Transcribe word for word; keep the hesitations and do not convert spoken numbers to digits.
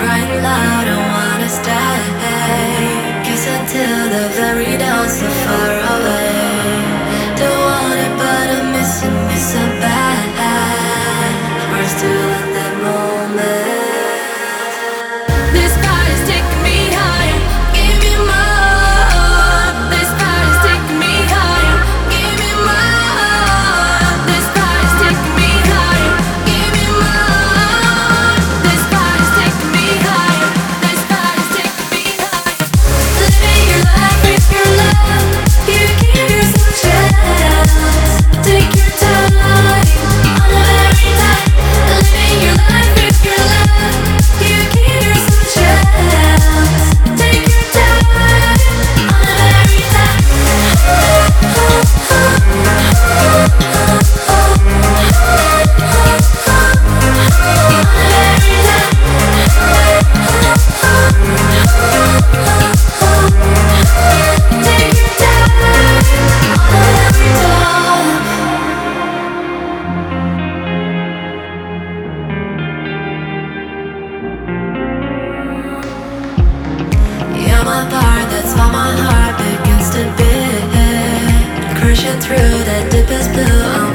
crying loud, I wanna stay. Kiss until the very dawn, so far away. Don't want it, but I'm missing me so bad. We're still at that moment. This body's taking me higher. Give me more. This body's taking me higher. Give me more. This body's taking me higher. Give me more. This body's taking me higher. This body's taking me higher. Living your life with your love. You give yourself a chance. Take your time on the very night. Living your life with your love. You give yourself a chance. Take your time on the very night. You're my part, that's why my heart begins to beat. Crashing through that deepest blue.